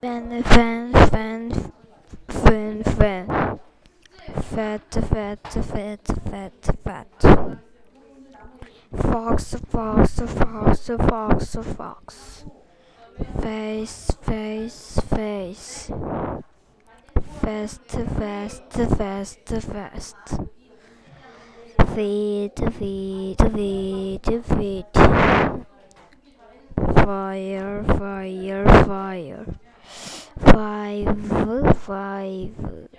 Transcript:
Fan, fan, fan, fan, fan. Fat, fat, fat, fat, fat. Fox, fox, fox, fox, fox. Face, face, face. Fast, fast, fast, fast. Feet, feet, feet, feet. Fire, fire, fire. Five, five.